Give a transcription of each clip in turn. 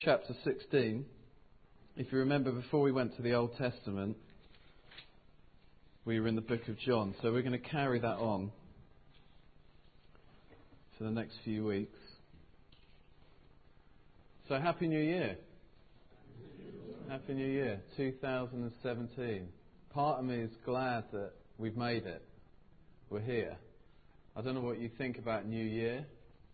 chapter 16. If you remember, before we went to the Old Testament, we were in the book of John. So we're going to carry that on for the next few weeks. So Happy New Year. Happy New Year, 2017. Part of me is glad that we've made it. We're here. I don't know what you think about New Year.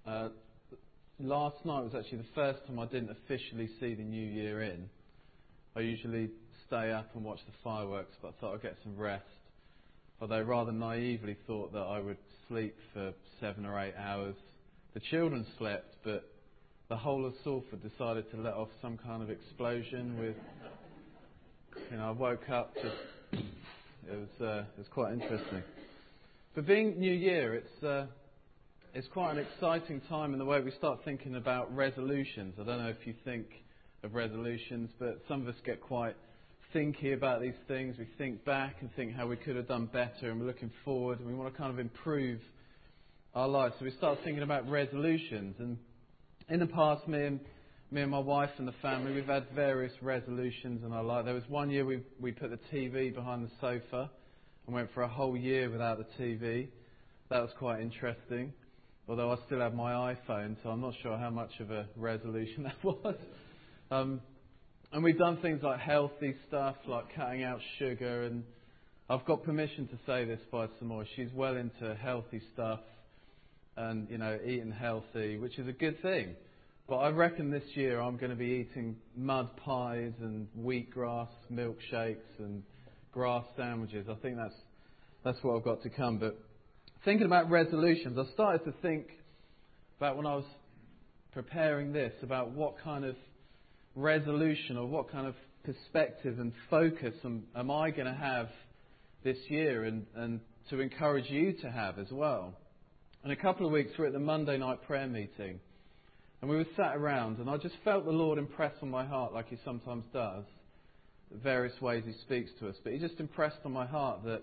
Last night was actually the first time I didn't officially see the New Year in. I usually stay up and watch the fireworks, but I thought I'd get some rest. Although rather naively thought that I would sleep for 7 or 8 hours. The children slept, but the whole of Salford decided to let off some kind of explosion with, I woke up just, it was quite interesting. But being New Year, it's quite an exciting time in the way we start thinking about resolutions. I don't know if you think of resolutions, but some of us get quite thinky about these things. We think back and think how we could have done better, and we're looking forward, and we want to kind of improve our lives. So we start thinking about resolutions. And in the past, me and my wife and the family, we've had various resolutions in our life. There was one year we put the TV behind the sofa and went for a whole year without the TV. That was quite interesting. Although I still have my iPhone, so I'm not sure how much of a resolution that was. And we've done things like healthy stuff, like cutting out sugar. And I've got permission to say this by Samoy. She's well into healthy stuff and, eating healthy, which is a good thing. But I reckon this year I'm going to be eating mud pies and wheatgrass milkshakes and grass sandwiches. I think that's what I've got to come. But thinking about resolutions, I started to think about when I was preparing this, about what kind of resolution or what kind of perspective and focus am I going to have this year and to encourage you to have as well. In a couple of weeks, we're at the Monday night prayer meeting, and we were sat around, and I just felt the Lord impress on my heart, like He sometimes does, various ways He speaks to us. But He just impressed on my heart that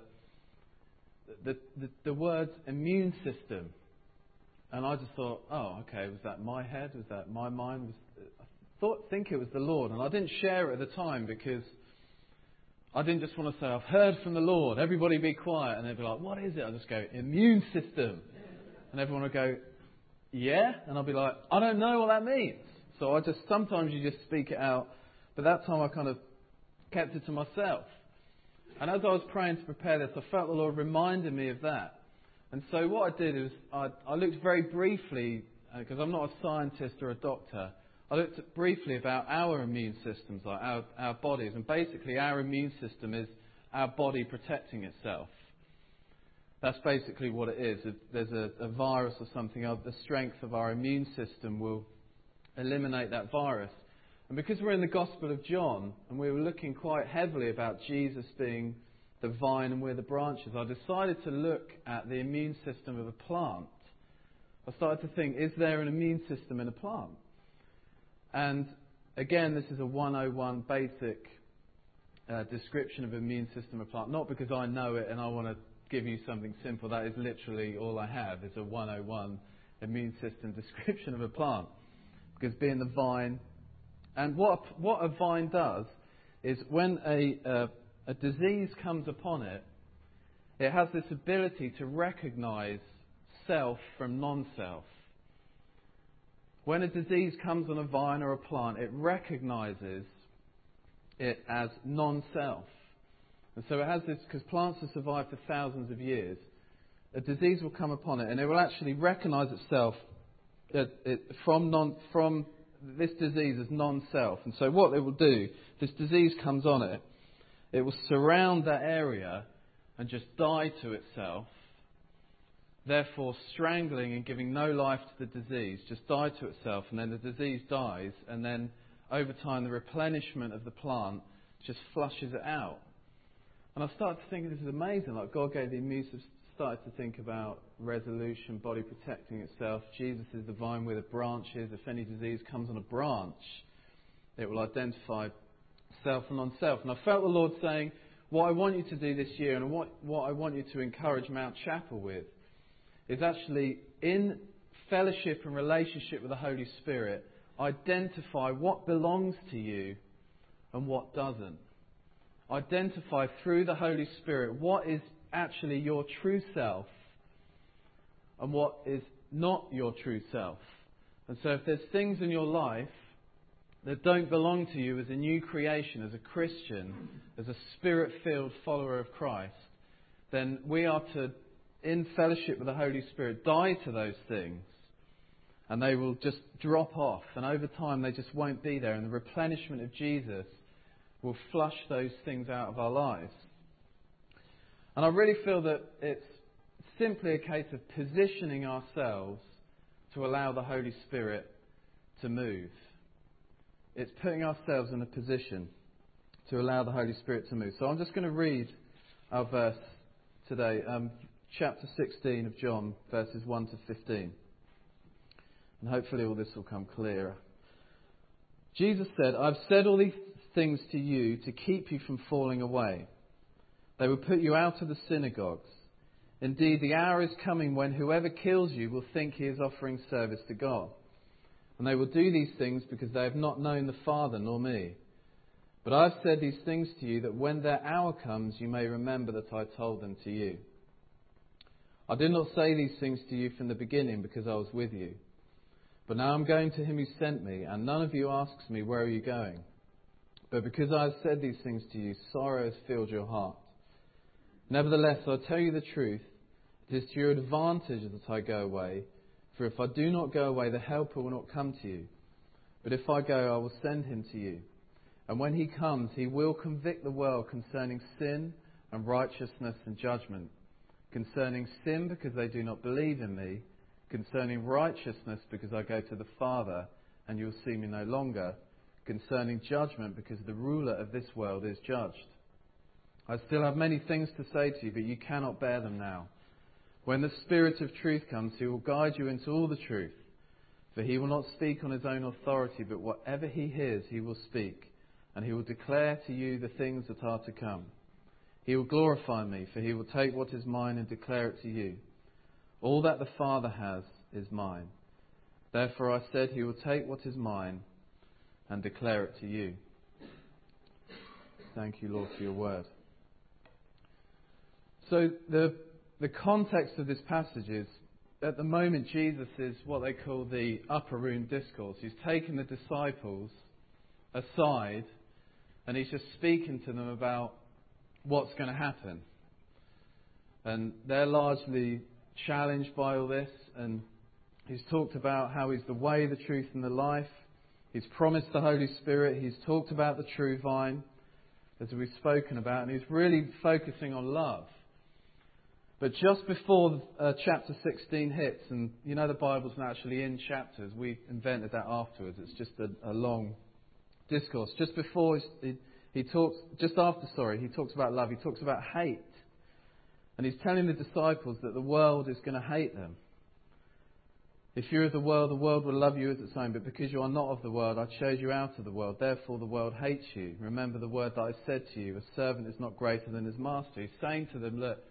the words immune system, and I just thought, oh, okay, was that my head? Was that my mind? I think it was the Lord, and I didn't share it at the time because I didn't just want to say, I've heard from the Lord, everybody be quiet, and they'd be like, what is it? I just go, immune system. And everyone would go, yeah? And I'll be like, I don't know what that means. So sometimes you just speak it out. But that time I kind of kept it to myself. And as I was praying to prepare this, I felt the Lord reminded me of that. And so what I did is I looked very briefly, because I'm not a scientist or a doctor, I looked briefly about our immune systems, like our bodies. And basically our immune system is our body protecting itself. That's basically what it is. If there's a virus or something, the strength of our immune system will eliminate that virus. And because we're in the Gospel of John, and we were looking quite heavily about Jesus being the vine and we're the branches, I decided to look at the immune system of a plant. I started to think, is there an immune system in a plant? And again, this is a 101 basic description of immune system of a plant. Not because I know it and I want to give you something simple. That is literally all I have, is a 101 immune system description of a plant. Because being the vine, and what a vine does is when a disease comes upon it, it has this ability to recognise self from non-self. When a disease comes on a vine or a plant, it recognises it as non-self. And so it has this, because plants have survived for thousands of years, a disease will come upon it and it will actually recognise itself from this disease as non-self. And so what it will do, this disease comes on it, it will surround that area and just die to itself, therefore strangling and giving no life to the disease, just die to itself, and then the disease dies, and then over time the replenishment of the plant just flushes it out. And I started to think, this is amazing, like God gave the immune system, started to think about resolution, body protecting itself. Jesus is the vine where the branches. If any disease comes on a branch, it will identify self and non-self. And I felt the Lord saying, what I want you to do this year and what I want you to encourage Mount Chapel with is actually in fellowship and relationship with the Holy Spirit, identify what belongs to you and what doesn't. Identify through the Holy Spirit what is actually your true self and what is not your true self. And so if there's things in your life that don't belong to you as a new creation, as a Christian, as a Spirit-filled follower of Christ, then we are to, in fellowship with the Holy Spirit, die to those things. And they will just drop off. And over time they just won't be there. And the replenishment of Jesus will flush those things out of our lives. And I really feel that it's simply a case of positioning ourselves to allow the Holy Spirit to move. It's putting ourselves in a position to allow the Holy Spirit to move. So I'm just going to read our verse today, chapter 16 of John, verses 1 to 15. And hopefully all this will come clearer. Jesus said, "I've said all these things to you to keep you from falling away. They will put you out of the synagogues. Indeed, the hour is coming when whoever kills you will think he is offering service to God. And they will do these things because they have not known the Father nor me. But I have said these things to you that when their hour comes you may remember that I told them to you. I did not say these things to you from the beginning because I was with you. But now I'm going to him who sent me, and none of you asks me, 'Where are you going?' But because I have said these things to you, sorrow has filled your heart. Nevertheless, I tell you the truth, it is to your advantage that I go away. For if I do not go away, the Helper will not come to you. But if I go, I will send him to you. And when he comes, he will convict the world concerning sin and righteousness and judgment. Concerning sin, because they do not believe in me. Concerning righteousness, because I go to the Father, and you will see me no longer. Concerning judgment, because the ruler of this world is judged. I still have many things to say to you, but you cannot bear them now. When the Spirit of truth comes, he will guide you into all the truth. For he will not speak on his own authority, but whatever he hears, he will speak. And he will declare to you the things that are to come. He will glorify me, for he will take what is mine and declare it to you. All that the Father has is mine. Therefore I said he will take what is mine and declare it to you." Thank you, Lord, for your word. So the context of this passage is, at the moment, Jesus is what they call the upper room discourse. He's taken the disciples aside and he's just speaking to them about what's going to happen. And they're largely challenged by all this. And he's talked about how he's the way, the truth and the life. He's promised the Holy Spirit. He's talked about the true vine, as we've spoken about. And he's really focusing on love. But just before chapter 16 hits, and you know the Bible's not actually in chapters, we invented that afterwards. It's just a long discourse. Just before he talks about love. He talks about hate, and he's telling the disciples that the world is going to hate them. If you're of the world will love you as its own. But because you are not of the world, I chose you out of the world. Therefore the world hates you. Remember the word that I said to you: a servant is not greater than his master. He's saying to them, look,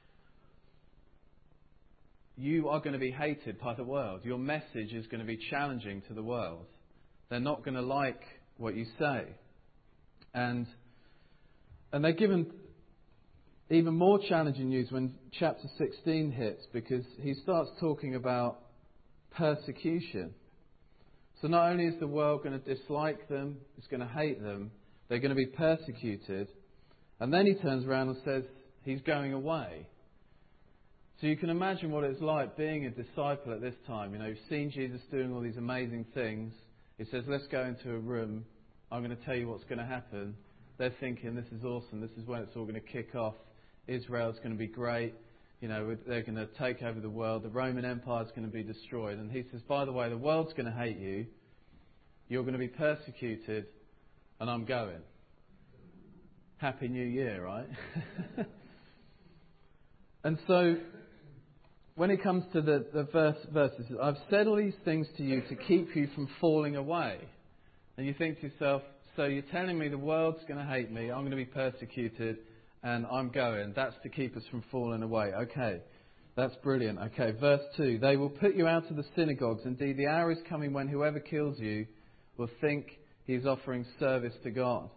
you are going to be hated by the world. Your message is going to be challenging to the world. They're not going to like what you say. And they're given even more challenging news when chapter 16 hits, because he starts talking about persecution. So not only is the world going to dislike them, it's going to hate them, they're going to be persecuted. And then he turns around and says he's going away. So you can imagine what it's like being a disciple at this time. You know, you've seen Jesus doing all these amazing things. He says, let's go into a room. I'm going to tell you what's going to happen. They're thinking, this is awesome. This is when it's all going to kick off. Israel's going to be great. You know, they're going to take over the world. The Roman Empire's going to be destroyed. And he says, by the way, the world's going to hate you. You're going to be persecuted. And I'm going. Happy New Year, right? And so, when it comes to the verses, I've said all these things to you to keep you from falling away. And you think to yourself, so you're telling me the world's going to hate me, I'm going to be persecuted, and I'm going. That's to keep us from falling away. Okay. That's brilliant. Okay, verse 2. They will put you out of the synagogues. Indeed, the hour is coming when whoever kills you will think he is offering service to God.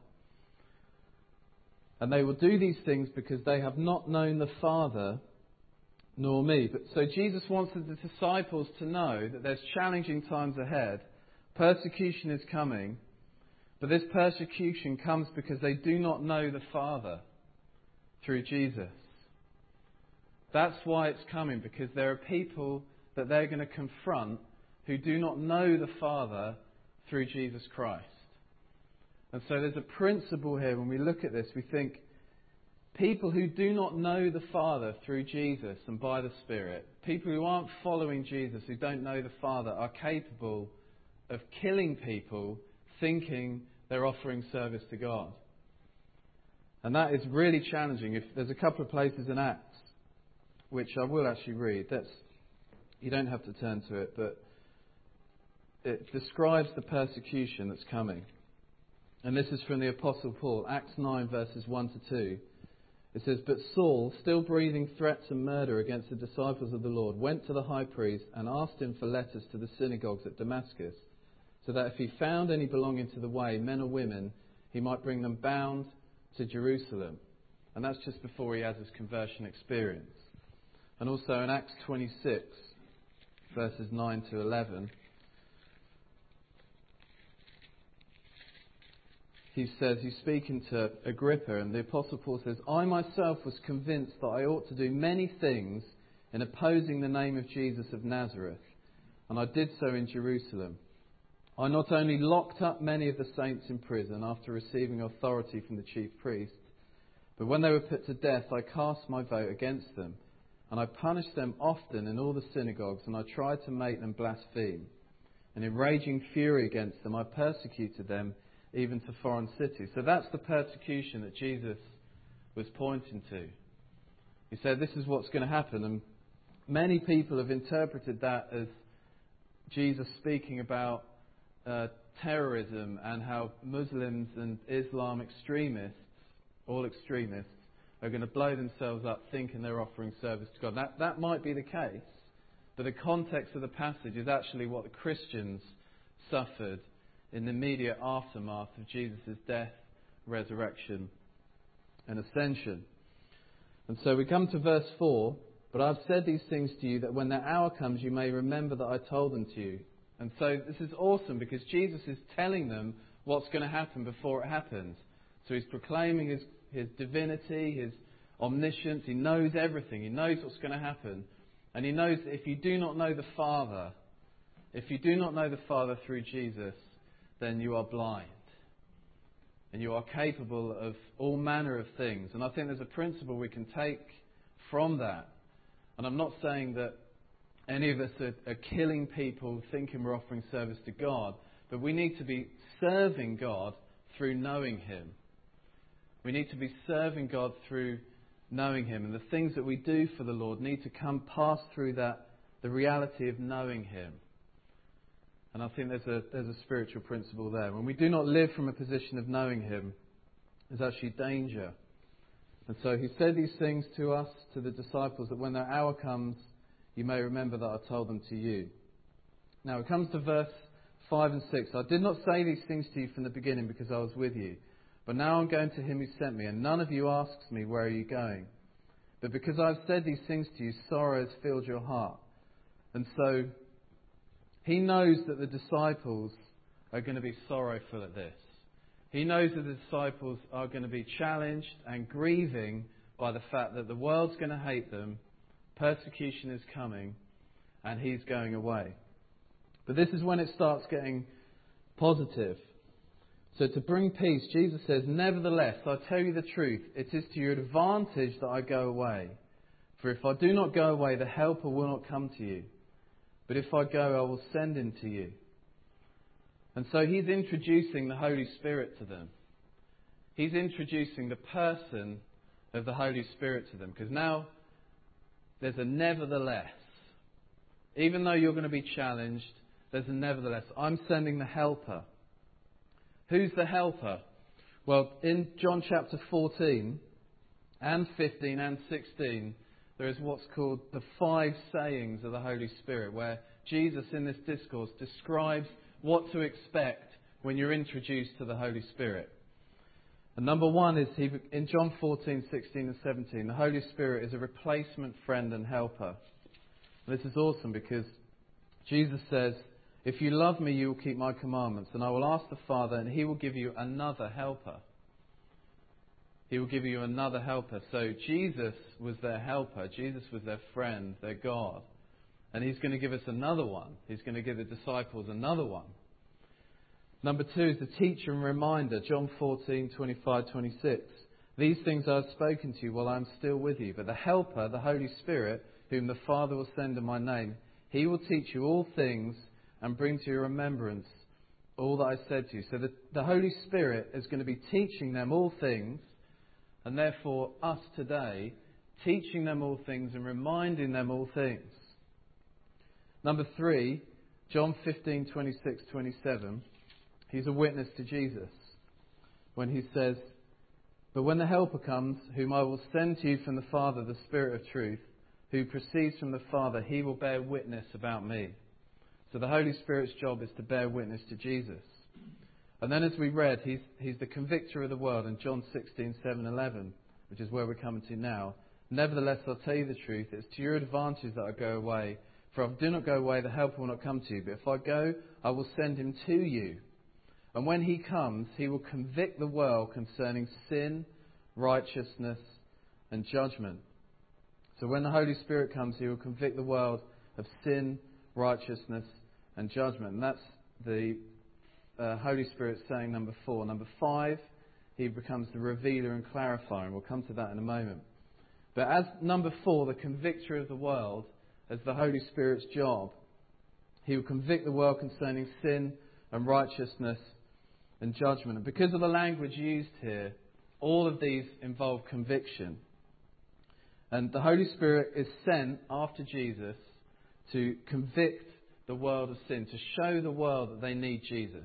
And they will do these things because they have not known the Father nor me. But so Jesus wants the disciples to know that there's challenging times ahead. Persecution is coming. But this persecution comes because they do not know the Father through Jesus. That's why it's coming, because there are people that they're going to confront who do not know the Father through Jesus Christ. And so there's a principle here when we look at this. We think people who do not know the Father through Jesus and by the Spirit, people who aren't following Jesus, who don't know the Father, are capable of killing people thinking they're offering service to God. And that is really challenging. If there's a couple of places in Acts which I will actually read. You don't have to turn to it, but it describes the persecution that's coming. And this is from the Apostle Paul, Acts 9 verses 1 to 2. It says, "But Saul, still breathing threats and murder against the disciples of the Lord, went to the high priest and asked him for letters to the synagogues at Damascus, so that if he found any belonging to the way, men or women, he might bring them bound to Jerusalem." And that's just before he has his conversion experience. And also in Acts 26, verses 9 to 11, he says, he's speaking to Agrippa, and the Apostle Paul says, "I myself was convinced that I ought to do many things in opposing the name of Jesus of Nazareth, and I did so in Jerusalem. I not only locked up many of the saints in prison after receiving authority from the chief priests, but when they were put to death, I cast my vote against them. And I punished them often in all the synagogues, and I tried to make them blaspheme. And in raging fury against them, I persecuted them even to foreign cities." So that's the persecution that Jesus was pointing to. He said this is what's going to happen. And many people have interpreted that as Jesus speaking about terrorism and how Muslims and Islam extremists, all extremists, are going to blow themselves up thinking they're offering service to God. That might be the case, but the context of the passage is actually what the Christians suffered in the immediate aftermath of Jesus' death, resurrection and ascension. And so we come to verse 4, "But I've said these things to you that when the hour comes you may remember that I told them to you." And so this is awesome because Jesus is telling them what's going to happen before it happens. So he's proclaiming his divinity, his omniscience. He knows everything. He knows what's going to happen. And he knows that if you do not know the Father, through Jesus, then you are blind. And you are capable of all manner of things. And I think there's a principle we can take from that. And I'm not saying that any of us are killing people thinking we're offering service to God, but we need to be serving God through knowing Him. We need to be serving God through knowing Him. And the things that we do for the Lord need to pass through that, the reality of knowing Him. And I think there's a spiritual principle there. When we do not live from a position of knowing Him, there's actually danger. And so He said these things to us, to the disciples, that when their hour comes, you may remember that I told them to you. Now it comes to verse 5 and 6. "I did not say these things to you from the beginning because I was with you. But now I'm going to Him who sent me, and none of you asks me, 'Where are you going?' But because I have said these things to you, sorrow has filled your heart." And so He knows that the disciples are going to be sorrowful at this. He knows that the disciples are going to be challenged and grieving by the fact that the world's going to hate them, persecution is coming, and He's going away. But this is when it starts getting positive. So to bring peace, Jesus says, "Nevertheless, I tell you the truth, it is to your advantage that I go away. For if I do not go away, the Helper will not come to you. But if I go, I will send Him to you." And so He's introducing the Holy Spirit to them. He's introducing the person of the Holy Spirit to them. Because now there's a nevertheless. Even though you're going to be challenged, there's a nevertheless. I'm sending the Helper. Who's the Helper? Well, in John chapter 14 and 15 and 16, there is what's called the 5 sayings of the Holy Spirit, where Jesus in this discourse describes what to expect when you're introduced to the Holy Spirit. And number 1 is in John 14, 16 and 17, the Holy Spirit is a replacement friend and helper. And this is awesome because Jesus says, if you love me, you will keep my commandments, and I will ask the Father, and he will give you another helper. He will give you another helper. So Jesus was their helper. Jesus was their friend, their God. And he's going to give us another one. He's going to give the disciples another one. Number 2 is the teacher and reminder. John 14, 25, 26. These things I have spoken to you while I am still with you. But the helper, the Holy Spirit, whom the Father will send in my name, he will teach you all things and bring to your remembrance all that I said to you. So the Holy Spirit is going to be teaching them all things, and therefore us today, teaching them all things and reminding them all things. Number 3, John 15, 26, 27. He's a witness to Jesus when he says, but when the Helper comes, whom I will send to you from the Father, the Spirit of truth, who proceeds from the Father, he will bear witness about me. So the Holy Spirit's job is to bear witness to Jesus. And then as we read, he's the convictor of the world in John 16, 7, 11, which is where we're coming to now. Nevertheless, I'll tell you the truth. It's to your advantage that I go away. For if I do not go away, the Helper will not come to you. But if I go, I will send him to you. And when he comes, he will convict the world concerning sin, righteousness, and judgment. So when the Holy Spirit comes, he will convict the world of sin, righteousness, and judgment. And that's the Holy Spirit saying number 4. Number 5, he becomes the revealer and clarifier. And we'll come to that in a moment. But as number 4, the convictor of the world, as the Holy Spirit's job, he will convict the world concerning sin and righteousness and judgment. And because of the language used here, all of these involve conviction. And the Holy Spirit is sent after Jesus to convict the world of sin, to show the world that they need Jesus.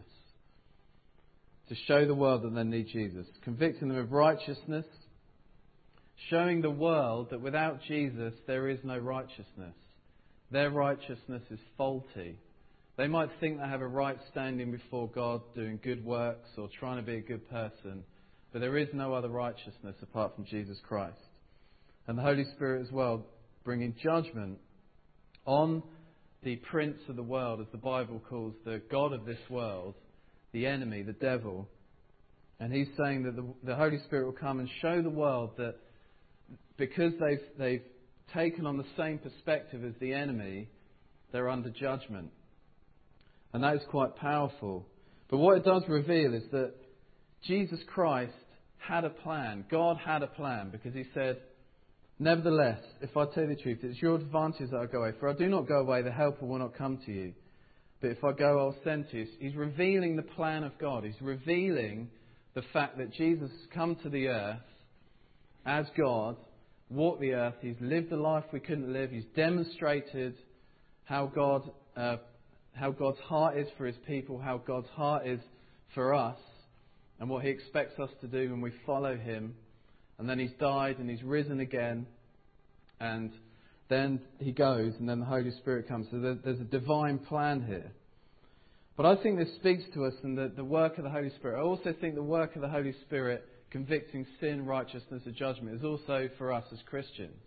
To show the world that they need Jesus. Convicting them of righteousness, showing the world that without Jesus there is no righteousness. Their righteousness is faulty. They might think they have a right standing before God, doing good works or trying to be a good person, but there is no other righteousness apart from Jesus Christ. And the Holy Spirit as well, bringing judgment on the prince of the world, as the Bible calls the God of this world, the enemy, the devil. And he's saying that the Holy Spirit will come and show the world that because they've taken on the same perspective as the enemy, they're under judgment. And that is quite powerful. But what it does reveal is that Jesus Christ had a plan. God had a plan, because he said, nevertheless, if I tell you the truth, it's your advantage that I go away. For I do not go away, the Helper will not come to you. But if I go, I'll send to you. He's revealing the plan of God. He's revealing the fact that Jesus has come to the earth as God, walked the earth. He's lived the life we couldn't live. He's demonstrated how God's heart is for his people, how God's heart is for us, and what he expects us to do when we follow him. And then he's died and he's risen again. And then he goes, and then the Holy Spirit comes. So there's a divine plan here. But I think this speaks to us in the work of the Holy Spirit. I also think the work of the Holy Spirit convicting sin, righteousness and judgment is also for us as Christians.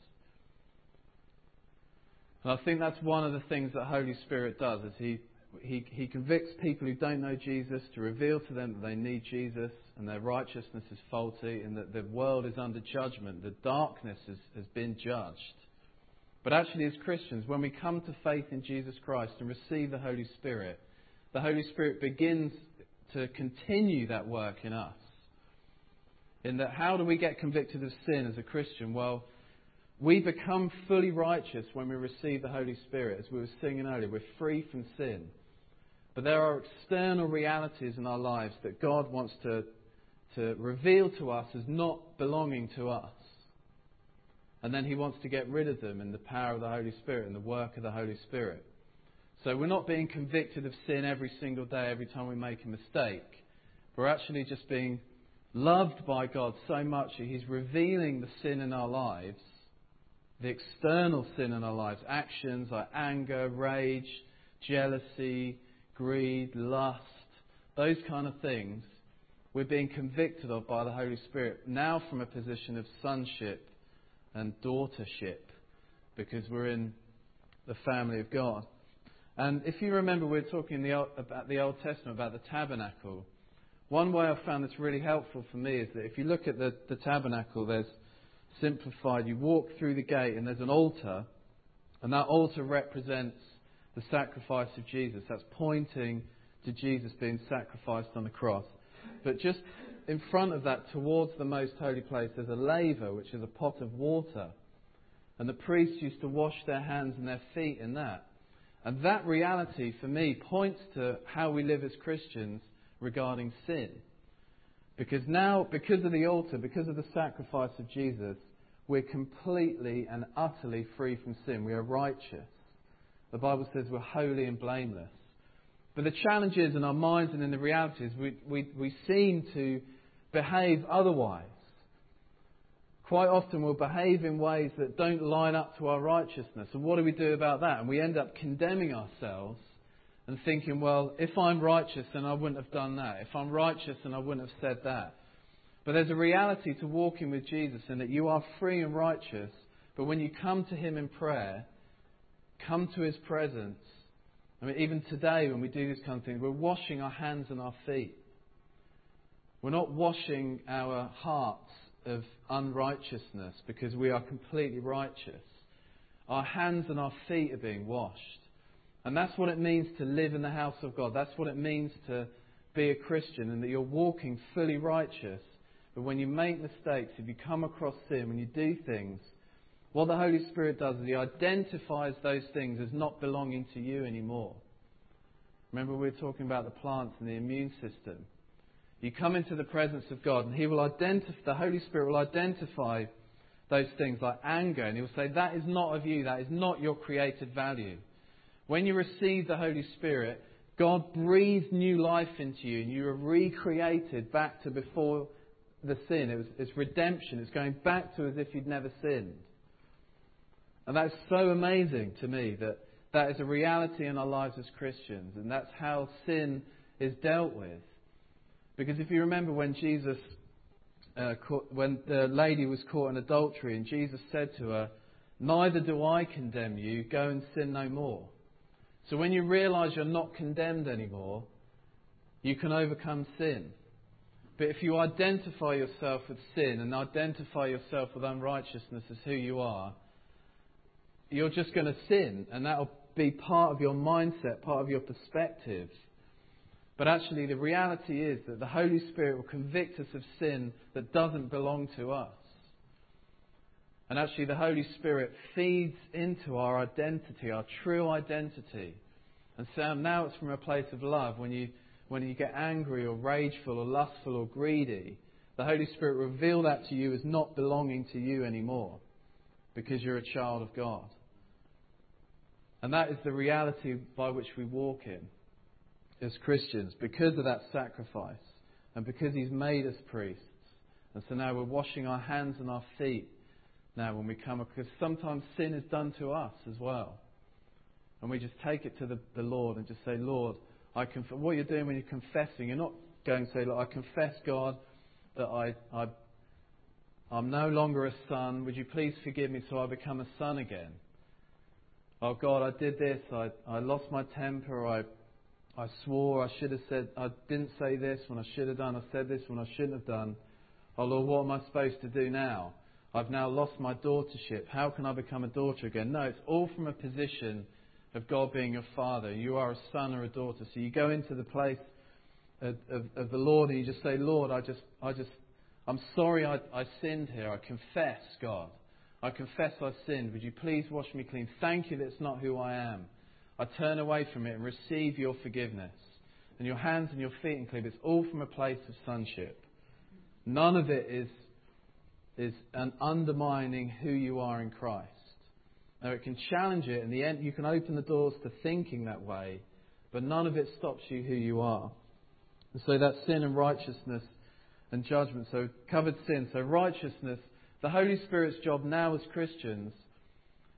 And I think that's one of the things that Holy Spirit does, is he convicts people who don't know Jesus, to reveal to them that they need Jesus and their righteousness is faulty and that the world is under judgment. The darkness has been judged. But actually, as Christians, when we come to faith in Jesus Christ and receive the Holy Spirit begins to continue that work in us. In that, how do we get convicted of sin as a Christian? Well, we become fully righteous when we receive the Holy Spirit. As we were singing earlier, we're free from sin. But there are external realities in our lives that God wants to reveal to us as not belonging to us. And then he wants to get rid of them in the power of the Holy Spirit and the work of the Holy Spirit. So we're not being convicted of sin every single day, every time we make a mistake. We're actually just being loved by God so much that he's revealing the sin in our lives the external sin in our lives, actions like anger, rage, jealousy, greed, lust, those kind of things, we're being convicted of by the Holy Spirit now from a position of sonship and daughtership, because we're in the family of God. And if you remember, we were talking about the Old Testament, about the tabernacle. One way I found this really helpful for me is that if you look at the tabernacle, there's simplified. You walk through the gate and there's an altar, and that altar represents the sacrifice of Jesus. That's pointing to Jesus being sacrificed on the cross. But just in front of that, towards the most holy place, there's a laver, which is a pot of water. And the priests used to wash their hands and their feet in that. And that reality, for me, points to how we live as Christians regarding sin. Because now, because of the altar, because of the sacrifice of Jesus, we're completely and utterly free from sin. We are righteous. The Bible says we're holy and blameless. But the challenge is in our minds and in the reality is we seem to behave otherwise. Quite often we'll behave in ways that don't line up to our righteousness. And what do we do about that? And we end up condemning ourselves and thinking, well, if I'm righteous, then I wouldn't have done that. If I'm righteous, then I wouldn't have said that. But there's a reality to walking with Jesus in that you are free and righteous. But when you come to Him in prayer, come to His presence. I mean, even today when we do this kind of thing, we're washing our hands and our feet. We're not washing our hearts of unrighteousness because we are completely righteous. Our hands and our feet are being washed. And that's what it means to live in the house of God. That's what it means to be a Christian, and that you're walking fully righteous. But when you make mistakes, if you come across sin, when you do things, what the Holy Spirit does is He identifies those things as not belonging to you anymore. Remember we were talking about the plants and the immune system. You come into the presence of God and He will the Holy Spirit will identify those things like anger, and He will say, that is not of you, that is not your created value. When you receive the Holy Spirit, God breathed new life into you and you are recreated back to before the sin. It's redemption. It's going back to as if you'd never sinned. And that's so amazing to me that is a reality in our lives as Christians. And that's how sin is dealt with. Because if you remember when when the lady was caught in adultery and Jesus said to her, neither do I condemn you, go and sin no more. So when you realise you're not condemned anymore, you can overcome sin. But if you identify yourself with sin and identify yourself with unrighteousness as who you are, you're just going to sin, and that'll be part of your mindset, part of your perspective. But actually the reality is that the Holy Spirit will convict us of sin that doesn't belong to us. And actually the Holy Spirit feeds into our identity, our true identity. And so now it's from a place of love. When you get angry or rageful or lustful or greedy, the Holy Spirit will reveal that to you as not belonging to you anymore, because you're a child of God. And that is the reality by which we walk in as Christians, because of that sacrifice and because He's made us priests. And so now we're washing our hands and our feet now when we come, because sometimes sin is done to us as well. And we just take it to the Lord and just say, Lord, what you're doing when you're confessing, you're not going to say, look, I confess, God, that I'm no longer a son. Would you please forgive me so I become a son again? Oh God, I did this. I lost my temper. I swore. I should have said. I didn't say this when I should have done. I said this when I shouldn't have done. Oh Lord, what am I supposed to do now? I've now lost my daughtership. How can I become a daughter again? No, it's all from a position of God being your father. You are a son or a daughter. So you go into the place of the Lord and you just say, Lord, I'm sorry I sinned here. I confess, God. I confess I sinned. Would you please wash me clean? Thank you that it's not who I am. I turn away from it and receive your forgiveness. And your hands and your feet included. It's all from a place of sonship. None of it is an undermining who you are in Christ. Now it can challenge it. In the end, you can open the doors to thinking that way, but none of it stops you who you are. And so that's sin and righteousness and judgment. So covered sin. So righteousness. The Holy Spirit's job now as Christians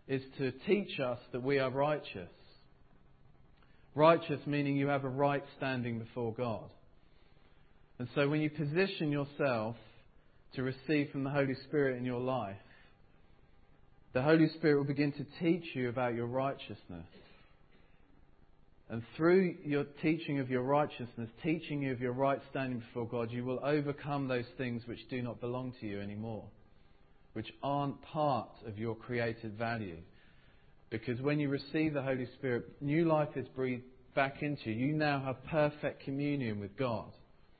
is to teach us that we are righteous. Righteous meaning you have a right standing before God. And so when you position yourself to receive from the Holy Spirit in your life, the Holy Spirit will begin to teach you about your righteousness. And through your teaching of your righteousness, teaching you of your right standing before God, you will overcome those things which do not belong to you anymore, which aren't part of your created value. Because when you receive the Holy Spirit, new life is breathed back into you. You now have perfect communion with God.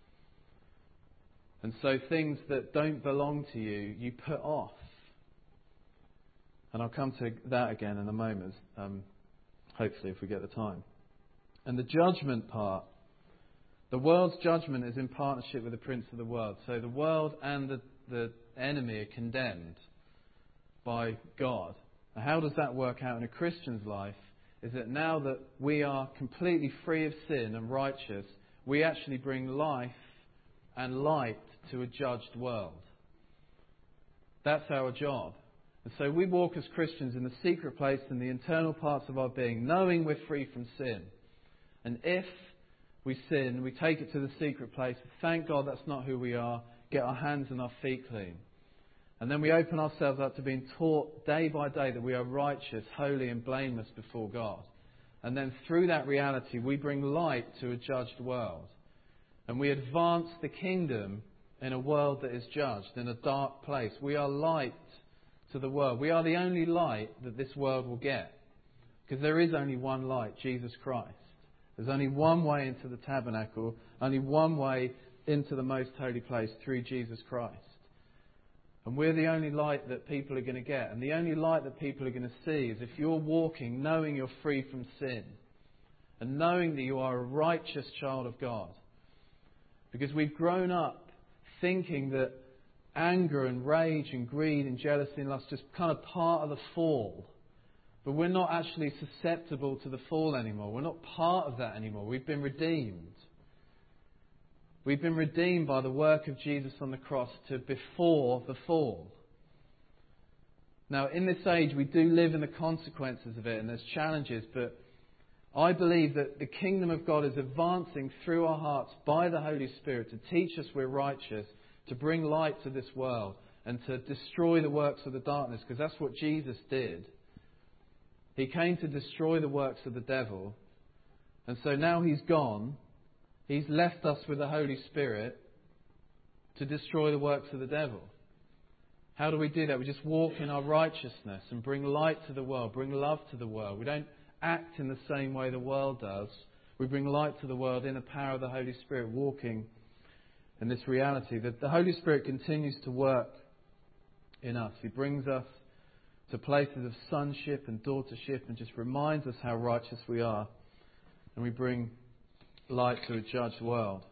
And so things that don't belong to you, you put off. And I'll come to that again in a moment, hopefully if we get the time. And the judgment part, the world's judgment is in partnership with the prince of the world. So the world and the enemy are condemned by God. And how does that work out in a Christian's life? Is that now that we are completely free of sin and righteous, we actually bring life and light to a judged world. That's our job. And so we walk as Christians in the secret place in the internal parts of our being, knowing we're free from sin. And if we sin, we take it to the secret place. Thank God that's not who we are. Get our hands and our feet clean. And then we open ourselves up to being taught day by day that we are righteous, holy and blameless before God. And then through that reality, we bring light to a judged world. And we advance the kingdom in a world that is judged, in a dark place. We are light to the world. We are the only light that this world will get. Because there is only one light, Jesus Christ. There's only one way into the tabernacle, only one way into the most holy place through Jesus Christ. And we're the only light that people are going to get. And the only light that people are going to see is if you're walking knowing you're free from sin and knowing that you are a righteous child of God. Because we've grown up thinking that anger and rage and greed and jealousy and lust just kind of part of the fall. But we're not actually susceptible to the fall anymore. We're not part of that anymore. We've been redeemed. We've been redeemed by the work of Jesus on the cross to before the fall. Now, in this age, we do live in the consequences of it and there's challenges, but I believe that the kingdom of God is advancing through our hearts by the Holy Spirit to teach us we're righteous, to bring light to this world and to destroy the works of the darkness, because that's what Jesus did. He came to destroy the works of the devil. And so now He's gone. He's left us with the Holy Spirit to destroy the works of the devil. How do we do that? We just walk in our righteousness and bring light to the world, bring love to the world. We don't act in the same way the world does. We bring light to the world in the power of the Holy Spirit, walking in this reality that the Holy Spirit continues to work in us. He brings us to places of sonship and daughtership and just reminds us how righteous we are. And we bring light to a judged world.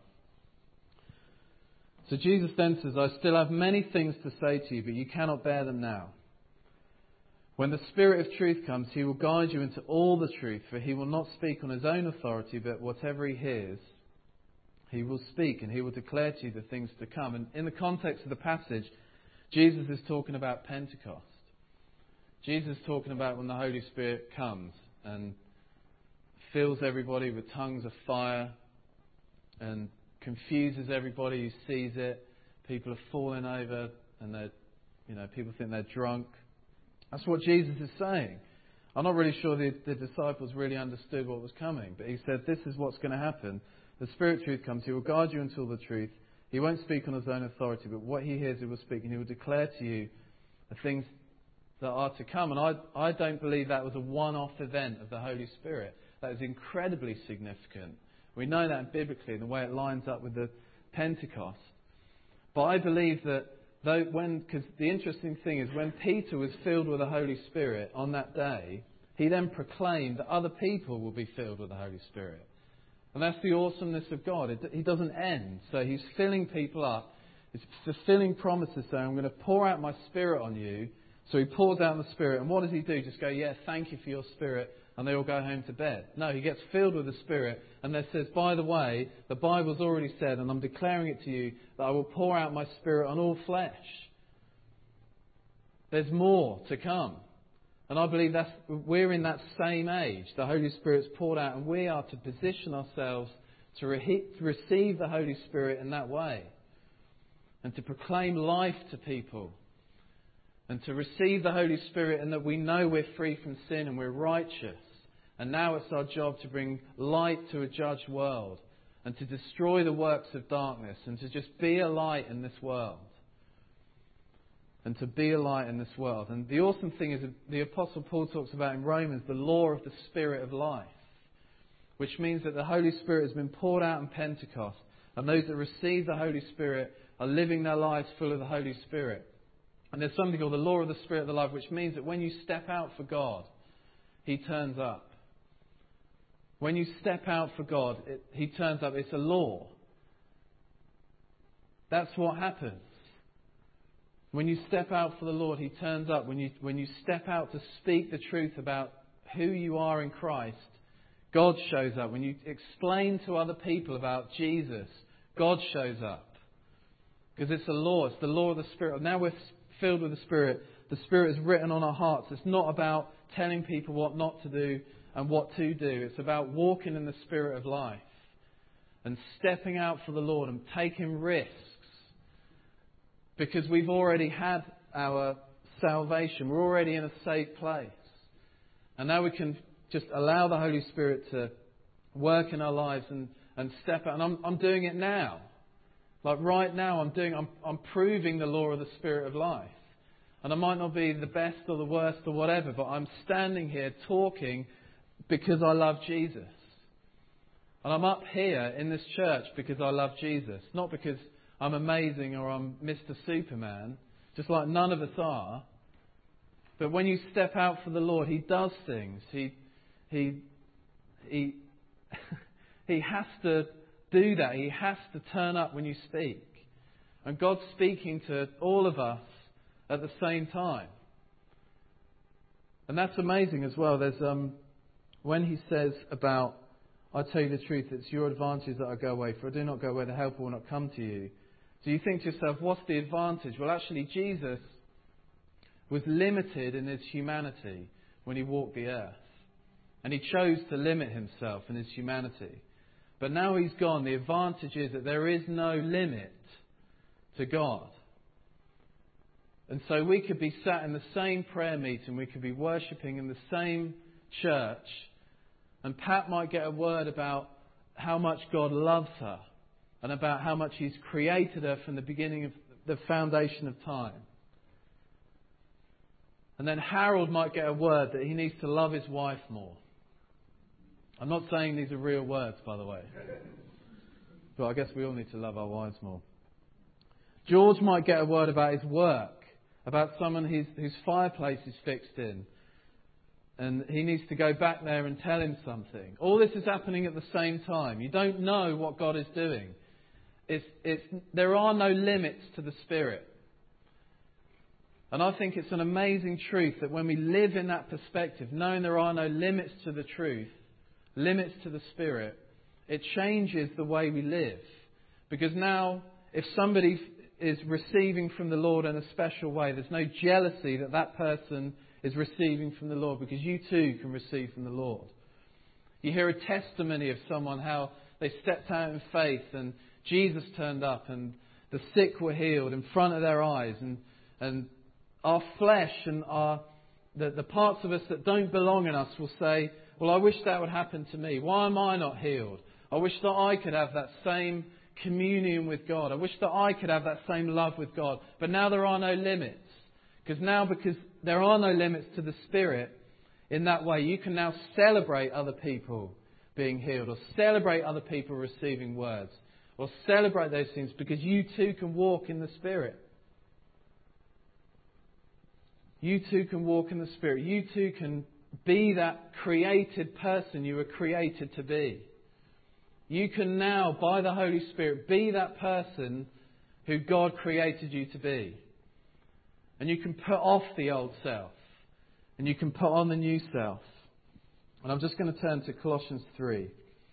So Jesus then says, I still have many things to say to you, but you cannot bear them now. When the Spirit of truth comes, He will guide you into all the truth, for He will not speak on His own authority, but whatever He hears, He will speak, and He will declare to you the things to come. And in the context of the passage, Jesus is talking about Pentecost. Jesus is talking about when the Holy Spirit comes and fills everybody with tongues of fire and confuses everybody who sees it. People are falling over and people think they're drunk. That's what Jesus is saying. I'm not really sure the disciples really understood what was coming, but He said, this is what's going to happen. The Spirit of truth comes. He will guide you into all the truth. He won't speak on His own authority, but what He hears He will speak, and He will declare to you the things that are to come. And I don't believe that was a one-off event of the Holy Spirit. That is incredibly significant. We know that biblically in the way it lines up with the Pentecost. But I believe that because the interesting thing is when Peter was filled with the Holy Spirit on that day, he then proclaimed that other people will be filled with the Holy Spirit. And that's the awesomeness of God. He doesn't end. So He's filling people up. He's fulfilling promises saying, I'm going to pour out my Spirit on you. So He pours out the Spirit. And what does He do? Just go, yeah, thank you for your Spirit. And they all go home to bed. No, He gets filled with the Spirit. And then says, by the way, the Bible's already said, and I'm declaring it to you, that I will pour out my Spirit on all flesh. There's more to come. And I believe we're in that same age. The Holy Spirit's poured out, and we are to position ourselves to receive the Holy Spirit in that way. And to proclaim life to people. And to receive the Holy Spirit, and that we know we're free from sin and we're righteous. And now it's our job to bring light to a judged world. And to destroy the works of darkness. And to just be a light in this world. And to be a light in this world. And the awesome thing is that the Apostle Paul talks about in Romans the law of the Spirit of life. Which means that the Holy Spirit has been poured out in Pentecost. And those that receive the Holy Spirit are living their lives full of the Holy Spirit. And there's something called the law of the Spirit of the life, which means that when you step out for God, He turns up. When you step out for God, He turns up. It's a law. That's what happens. When you step out for the Lord, He turns up. When you step out to speak the truth about who you are in Christ, God shows up. When you explain to other people about Jesus, God shows up. Because it's a law. It's the law of the Spirit. Now we're filled with the Spirit. The Spirit is written on our hearts. It's not about telling people what not to do and what to do. It's about walking in the Spirit of life. And stepping out for the Lord and taking risks. Because we've already had our salvation. We're already in a safe place. And now we can just allow the Holy Spirit to work in our lives and step out. And I'm doing it now. Like right now I'm proving the law of the Spirit of life. And I might not be the best or the worst or whatever, but I'm standing here talking because I love Jesus. And I'm up here in this church because I love Jesus. Not because I'm amazing or I'm Mr. Superman, just like none of us are. But when you step out for the Lord, He does things. He has to do that. He has to turn up when you speak. And God's speaking to all of us at the same time. And that's amazing as well. There's when He says about, I tell you the truth, it's your advantage that I go away, for I do not go where the helper will not come to you. So you think to yourself, what's the advantage? Well, actually, Jesus was limited in His humanity when He walked the earth. And He chose to limit Himself in His humanity. But now He's gone. The advantage is that there is no limit to God. And so we could be sat in the same prayer meeting. We could be worshipping in the same church. And Pat might get a word about how much God loves her. And about how much He's created her from the beginning of the foundation of time. And then Harold might get a word that he needs to love his wife more. I'm not saying these are real words, by the way. But I guess we all need to love our wives more. George might get a word about his work. About someone whose fireplace is fixed in. And he needs to go back there and tell him something. All this is happening at the same time. You don't know what God is doing. There are no limits to the Spirit. And I think it's an amazing truth that when we live in that perspective, knowing there are no limits to the truth, limits to the Spirit, it changes the way we live. Because now, if somebody is receiving from the Lord in a special way, there's no jealousy that person is receiving from the Lord, because you too can receive from the Lord. You hear a testimony of someone, how they stepped out in faith and Jesus turned up and the sick were healed in front of their eyes, and our flesh and the parts of us that don't belong in us will say, well, I wish that would happen to me. Why am I not healed? I wish that I could have that same communion with God. I wish that I could have that same love with God. But now there are no limits. Because there are no limits to the Spirit in that way, you can now celebrate other people being healed, or celebrate other people receiving words, or celebrate those things, because you too can walk in the Spirit. You too can walk in the Spirit. You too can be that created person you were created to be. You can now, by the Holy Spirit, be that person who God created you to be. And you can put off the old self. And you can put on the new self. And I'm just going to turn to Colossians 3.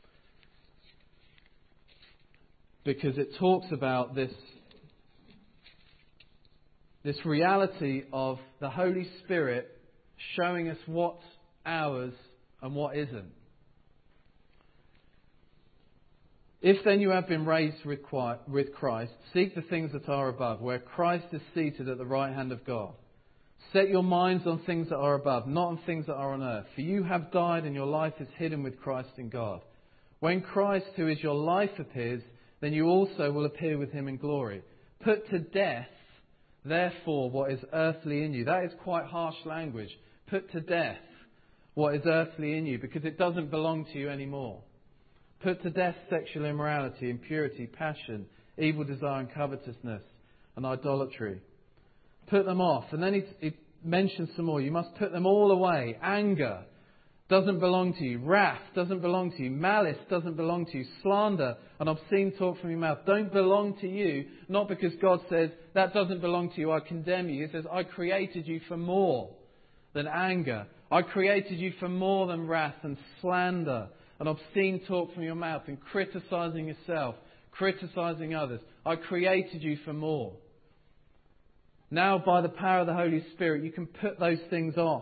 Because it talks about this reality of the Holy Spirit showing us what's ours and what isn't. If then you have been raised with Christ, seek the things that are above, where Christ is seated at the right hand of God. Set your minds on things that are above, not on things that are on earth. For you have died and your life is hidden with Christ in God. When Christ, who is your life, appears, then you also will appear with him in glory. Put to death, therefore, what is earthly in you. That is quite harsh language. Put to death what is earthly in you, because it doesn't belong to you anymore. Put to death sexual immorality, impurity, passion, evil desire and covetousness and idolatry. Put them off. And then he mentions some more. You must put them all away. Anger doesn't belong to you. Wrath doesn't belong to you. Malice doesn't belong to you. Slander and obscene talk from your mouth don't belong to you. Not because God says, that doesn't belong to you, I condemn you. He says, I created you for more than anger. I created you for more than wrath and slander and obscene talk from your mouth and criticising yourself, criticising others. I created you for more. Now, by the power of the Holy Spirit, you can put those things off.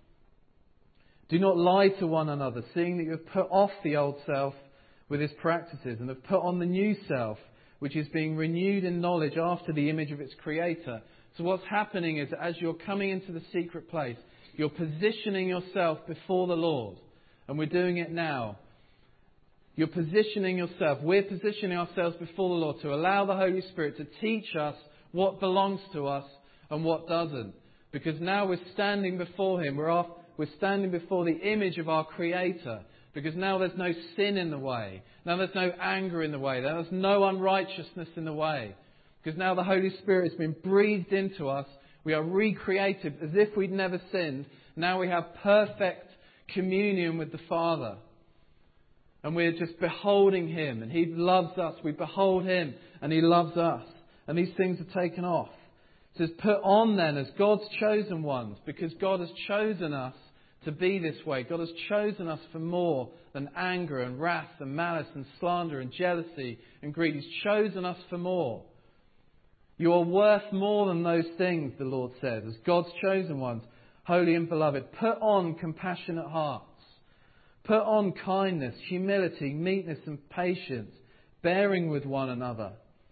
Do not lie to one another, seeing that you have put off the old self with its practices and have put on the new self, which is being renewed in knowledge after the image of its creator. So what's happening is, as you're coming into the secret place, you're positioning yourself before the Lord. And we're doing it now. You're positioning yourself. We're positioning ourselves before the Lord to allow the Holy Spirit to teach us what belongs to us and what doesn't. Because now we're standing before Him. We're standing before the image of our Creator. Because now there's no sin in the way. Now there's no anger in the way. There's no unrighteousness in the way. Because now the Holy Spirit has been breathed into us. We are recreated as if we'd never sinned. Now we have perfect communion with the Father. And we're just beholding Him. And He loves us. We behold Him and He loves us. And these things are taken off. It says, put on then as God's chosen ones. Because God has chosen us to be this way. God has chosen us for more than anger and wrath and malice and slander and jealousy and greed. He's chosen us for more. You are worth more than those things, the Lord says, as God's chosen ones, holy and beloved. Put on compassionate hearts. Put on kindness, humility, meekness and patience, bearing with one another.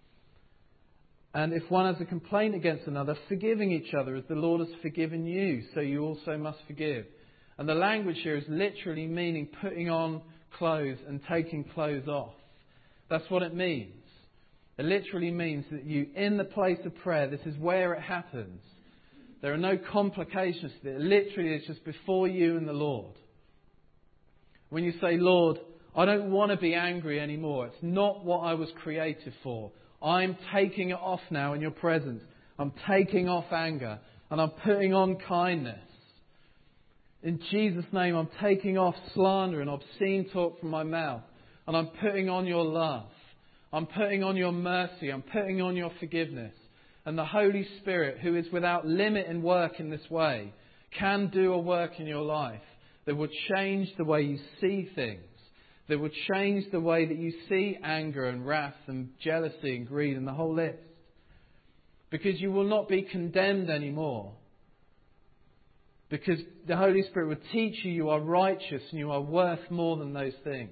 And if one has a complaint against another, forgiving each other as the Lord has forgiven you, so you also must forgive. And the language here is literally meaning putting on clothes and taking clothes off. That's what it means. It literally means that you, in the place of prayer, this is where it happens. There are no complications to it. Literally, it's just before you and the Lord. When you say, Lord, I don't want to be angry anymore. It's not what I was created for. I'm taking it off now in your presence. I'm taking off anger and I'm putting on kindness. In Jesus' name, I'm taking off slander and obscene talk from my mouth. And I'm putting on your love. I'm putting on your mercy. I'm putting on your forgiveness. And the Holy Spirit, who is without limit in work in this way, can do a work in your life that will change the way you see things. That will change the way that you see anger and wrath and jealousy and greed and the whole list. Because you will not be condemned anymore. Because the Holy Spirit will teach you you are righteous and you are worth more than those things.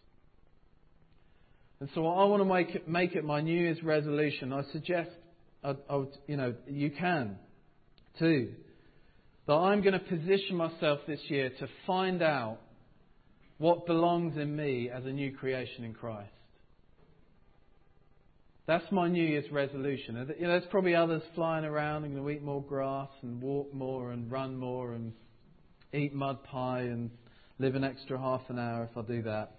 And so I want to make it my New Year's resolution. I suggest, you can too. That I'm going to position myself this year to find out what belongs in me as a new creation in Christ. That's my New Year's resolution. There's probably others flying around. I'm going to eat more grass and walk more and run more and eat mud pie and live an extra half an hour if I do that.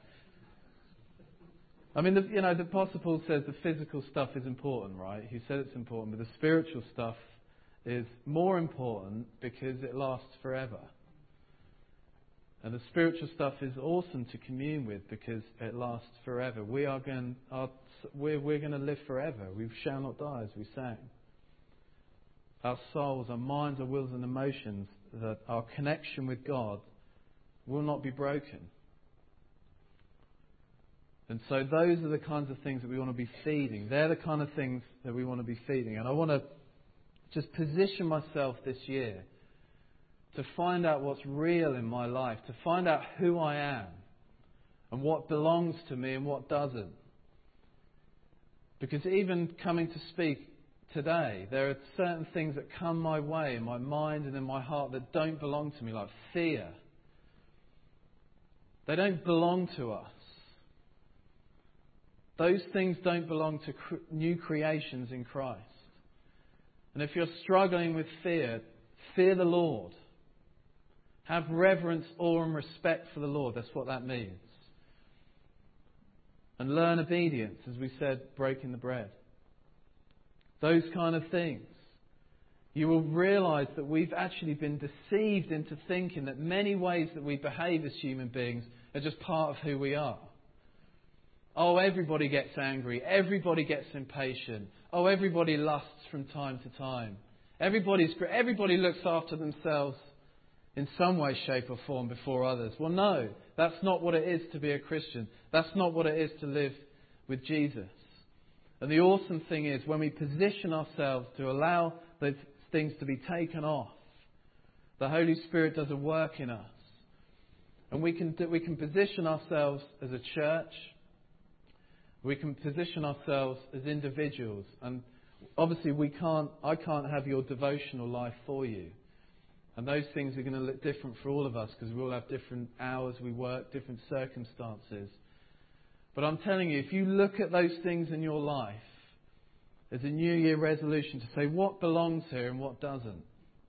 I mean, the Apostle Paul says the physical stuff is important, right? He said it's important, but the spiritual stuff is more important because it lasts forever. And the spiritual stuff is awesome to commune with because it lasts forever. We're going to live forever. We shall not die, as we sang. Our souls, our minds, our wills and emotions, that our connection with God will not be broken. And so those are the kinds of things that we want to be feeding. They're the kind of things that we want to be feeding. And I want to just position myself this year to find out what's real in my life, to find out who I am and what belongs to me and what doesn't. Because even coming to speak today, there are certain things that come my way in my mind and in my heart that don't belong to me, like fear. They don't belong to us. Those things don't belong to new creations in Christ. And if you're struggling with fear, fear the Lord. Have reverence, awe and respect for the Lord. That's what that means. And learn obedience, as we said, breaking the bread. Those kind of things. You will realise that we've actually been deceived into thinking that many ways that we behave as human beings are just part of who we are. Oh, everybody gets angry. Everybody gets impatient. Oh, everybody lusts from time to time. Everybody looks after themselves in some way, shape or form before others. Well, no, that's not what it is to be a Christian. That's not what it is to live with Jesus. And the awesome thing is when we position ourselves to allow those things to be taken off, the Holy Spirit does a work in us. And we can position ourselves as a church. We can position ourselves as individuals. And obviously I can't have your devotional life for you. And those things are going to look different for all of us because we all have different hours we work, different circumstances. But I'm telling you, if you look at those things in your life as a New Year resolution to say what belongs here and what doesn't.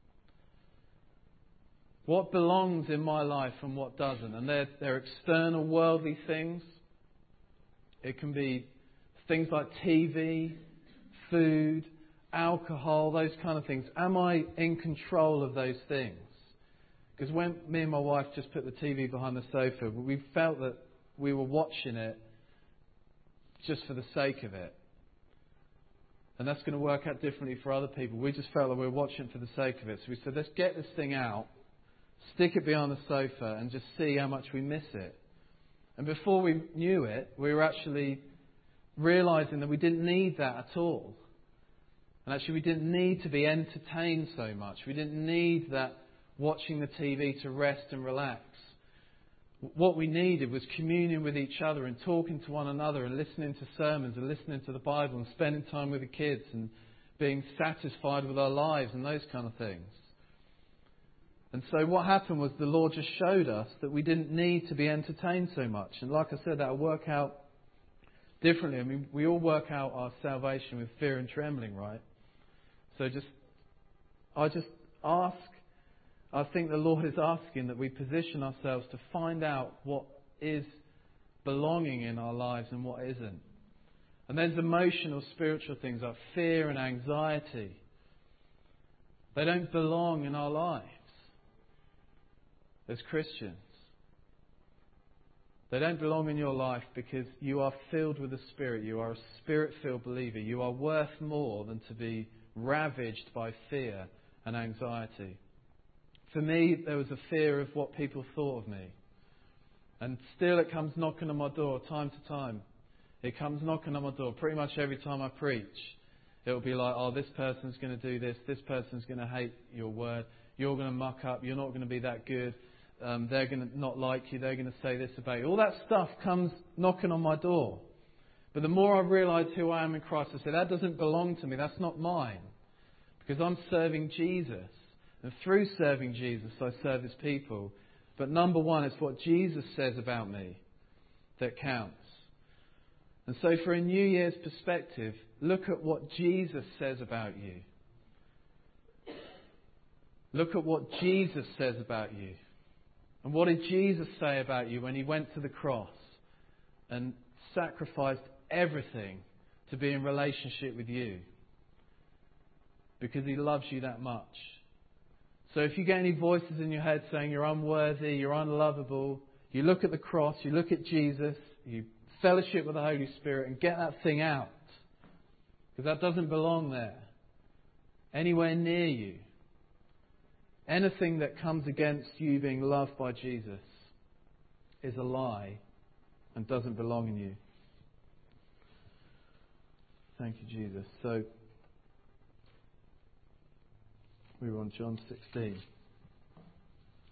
What belongs in my life and what doesn't. And they're external worldly things. It can be things like TV, food, alcohol, those kind of things. Am I in control of those things? Because when me and my wife just put the TV behind the sofa, we felt that we were watching it just for the sake of it. And that's going to work out differently for other people. We just felt that we were watching it for the sake of it. So we said, let's get this thing out, stick it behind the sofa and just see how much we miss it. And before we knew it, we were actually realising that we didn't need that at all. And actually we didn't need to be entertained so much. We didn't need that watching the TV to rest and relax. What we needed was communion with each other and talking to one another and listening to sermons and listening to the Bible and spending time with the kids and being satisfied with our lives and those kind of things. And so what happened was the Lord just showed us that we didn't need to be entertained so much. And like I said, that will work out differently. I mean, we all work out our salvation with fear and trembling, right? So I think the Lord is asking that we position ourselves to find out what is belonging in our lives and what isn't. And there's emotional, spiritual things like fear and anxiety. They don't belong in our lives as Christians. They don't belong in your life because you are filled with the Spirit. You are a Spirit-filled believer. You are worth more than to be ravaged by fear and anxiety. For me, there was a fear of what people thought of me. And still it comes knocking on my door time to time. It comes knocking on my door pretty much every time I preach. It'll be like, oh, this person's going to do this person's going to hate your word, you're going to muck up, you're not going to be that good, they're going to not like you, they're going to say this about you. All that stuff comes knocking on my door. But the more I realise who I am in Christ, I say, that doesn't belong to me, that's not mine. Because I'm serving Jesus. And through serving Jesus, I serve His people. But number one, it's what Jesus says about me that counts. And so for a New Year's perspective, look at what Jesus says about you. Look at what Jesus says about you. And what did Jesus say about you when He went to the cross and sacrificed everything to be in relationship with you? Because He loves you that much. So if you get any voices in your head saying you're unworthy, you're unlovable, you look at the cross, you look at Jesus, you fellowship with the Holy Spirit and get that thing out. Because that doesn't belong there. Anywhere near you. Anything that comes against you being loved by Jesus is a lie and doesn't belong in you. Thank you, Jesus. So we were on John 16.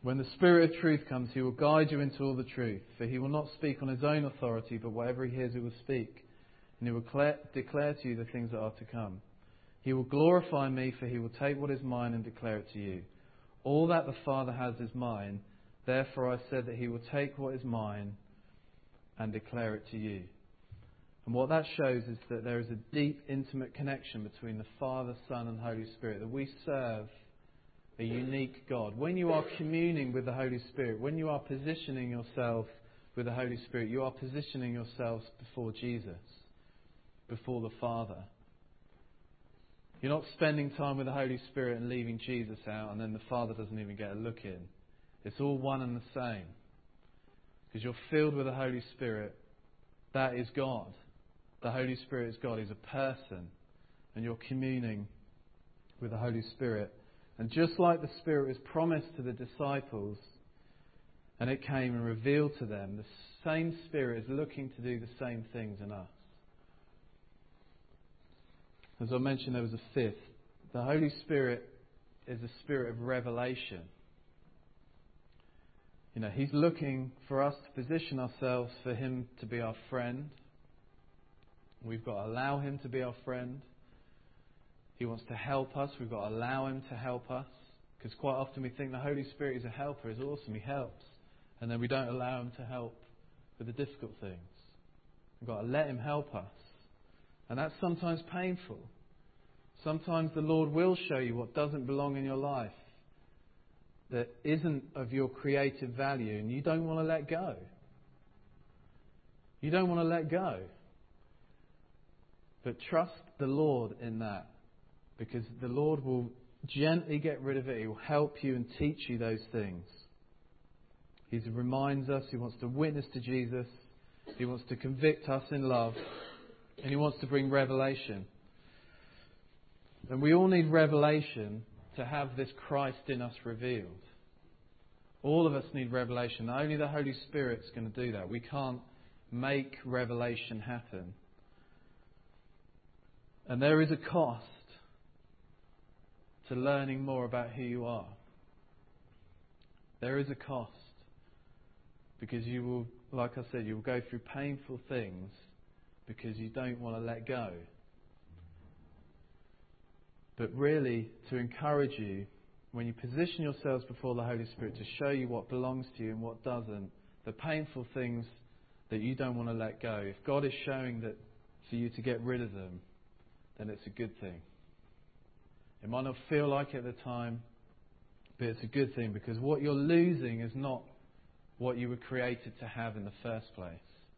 When the Spirit of truth comes, he will guide you into all the truth. For he will not speak on his own authority, but whatever he hears he will speak. And he will declare to you the things that are to come. He will glorify me, for he will take what is mine and declare it to you. All that the Father has is mine. Therefore I said that he will take what is mine and declare it to you. And what that shows is that there is a deep, intimate connection between the Father, Son and Holy Spirit, that we serve a unique God. When you are communing with the Holy Spirit, when you are positioning yourself with the Holy Spirit, you are positioning yourselves before Jesus, before the Father. You're not spending time with the Holy Spirit and leaving Jesus out, and then the Father doesn't even get a look in. It's all one and the same. Because you're filled with the Holy Spirit. That is God. The Holy Spirit is God. He's a person. And you're communing with the Holy Spirit. And just like the Spirit was promised to the disciples, and it came and revealed to them, the same Spirit is looking to do the same things in us. As I mentioned, there was a fifth. The Holy Spirit is a spirit of revelation. You know, He's looking for us to position ourselves for Him to be our friend. We've got to allow Him to be our friend. He wants to help us. We've got to allow Him to help us. Because quite often we think the Holy Spirit is a helper. He's awesome. He helps. And then we don't allow Him to help with the difficult things. We've got to let Him help us. And that's sometimes painful. Sometimes the Lord will show you what doesn't belong in your life, that isn't of your creative value, and you don't want to let go. You don't want to let go. But trust the Lord in that, because the Lord will gently get rid of it. He will help you and teach you those things. He reminds us. He wants to witness to Jesus. He wants to convict us in love. And He wants to bring revelation. And we all need revelation to have this Christ in us revealed. All of us need revelation. Only the Holy Spirit's going to do that. We can't make revelation happen. And there is a cost to learning more about who you are. There is a cost. Because you will, like I said, you will go through painful things because you don't want to let go. But really, to encourage you, when you position yourselves before the Holy Spirit, to show you what belongs to you and what doesn't, the painful things that you don't want to let go, if God is showing that for you to get rid of them, then it's a good thing. It might not feel like it at the time, but it's a good thing, because what you're losing is not what you were created to have in the first place.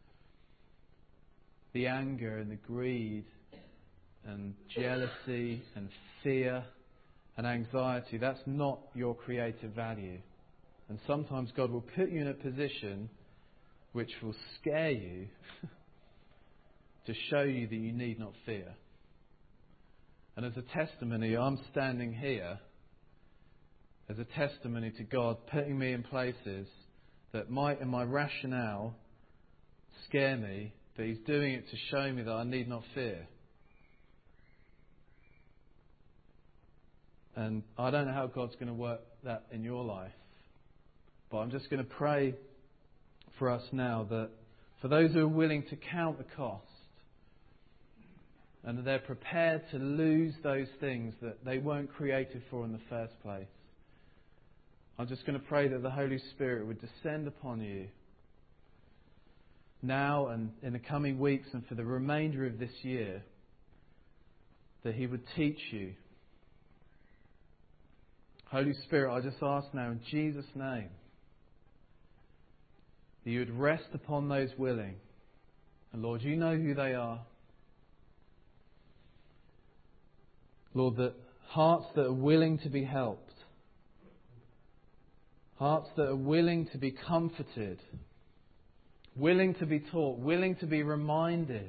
The anger and the greed and jealousy and fear and anxiety, that's not your creative value. And sometimes God will put you in a position which will scare you to show you that you need not fear. And as a testimony, I'm standing here as a testimony to God putting me in places that might, in my rationale, scare me, but He's doing it to show me that I need not fear. And I don't know how God's going to work that in your life, but I'm just going to pray for us now that for those who are willing to count the cost and that they're prepared to lose those things that they weren't created for in the first place, I'm just going to pray that the Holy Spirit would descend upon you now and in the coming weeks and for the remainder of this year, that He would teach you. Holy Spirit, I just ask now in Jesus' name that you would rest upon those willing. And Lord, you know who they are. Lord, that hearts that are willing to be helped, hearts that are willing to be comforted, willing to be taught, willing to be reminded,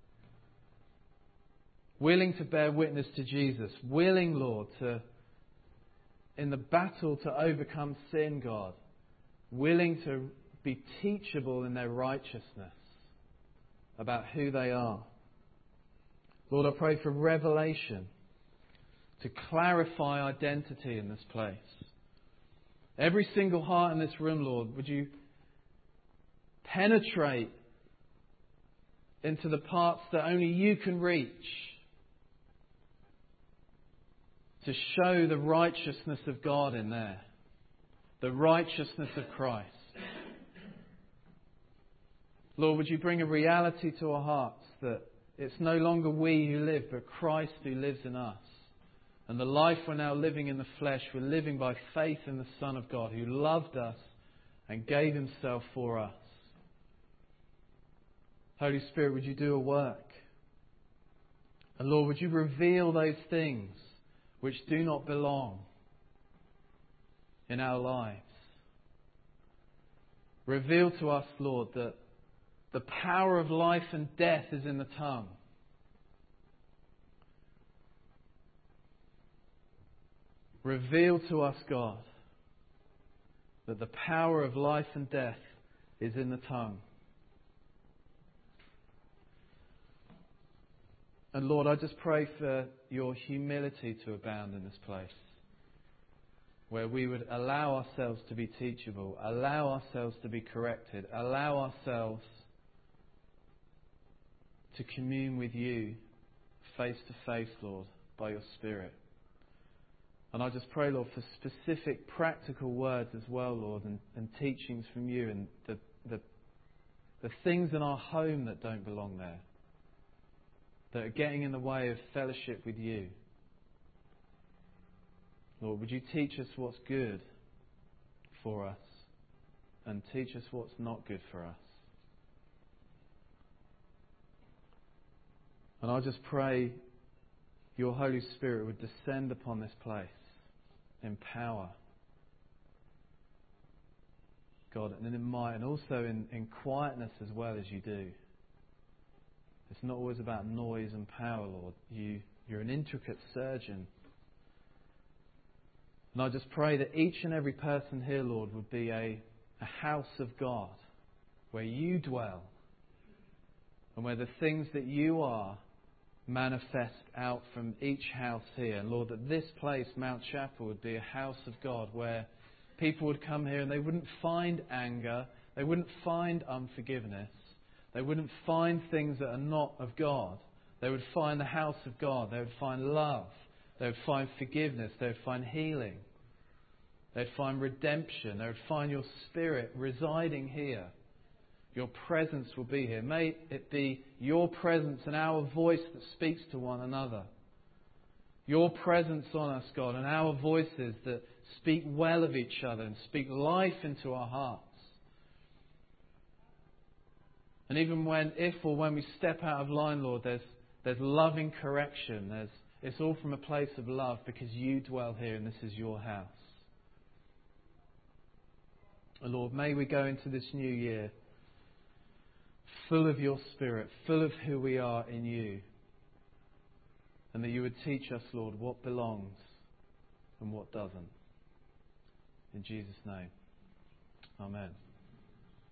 willing to bear witness to Jesus, willing, Lord, to in the battle to overcome sin, God, willing to be teachable in their righteousness about who they are. Lord, I pray for revelation to clarify identity in this place. Every single heart in this room, Lord, would you penetrate into the parts that only you can reach to show the righteousness of God in there, the righteousness of Christ. Lord, would you bring a reality to our hearts that it's no longer we who live, but Christ who lives in us. And the life we're now living in the flesh, we're living by faith in the Son of God who loved us and gave himself for us. Holy Spirit, would you do a work? And Lord, would you reveal those things which do not belong in our lives? Reveal to us, Lord, that the power of life and death is in the tongue. Reveal to us, God, that the power of life and death is in the tongue. And Lord, I just pray for your humility to abound in this place, where we would allow ourselves to be teachable, allow ourselves to be corrected, allow ourselves to commune with you face to face, Lord, by your Spirit. And I just pray, Lord, for specific practical words as well, Lord, and teachings from you, and the things in our home that don't belong there, that are getting in the way of fellowship with you. Lord, would you teach us what's good for us and teach us what's not good for us. And I just pray your Holy Spirit would descend upon this place in power, God, and in might, and also in quietness as well as you do. It's not always about noise and power, Lord. You're an intricate surgeon. And I just pray that each and every person here, Lord, would be a house of God, where you dwell, and where the things that you are manifest out from each house here. And Lord, that this place, Mount Chapel, would be a house of God, where people would come here and they wouldn't find anger, they wouldn't find unforgiveness, they wouldn't find things that are not of God. They would find the house of God, they would find love, they would find forgiveness, they would find healing, they'd find redemption, they would find your Spirit residing here. Your presence will be here. May it be your presence and our voice that speaks to one another. Your presence on us, God, and our voices that speak well of each other and speak life into our hearts. And even when we step out of line, Lord, there's loving correction. It's all from a place of love, because you dwell here and this is your house. And Lord, may we go into this new year full of your Spirit, full of who we are in you. And that you would teach us, Lord, what belongs and what doesn't. In Jesus' name. Amen.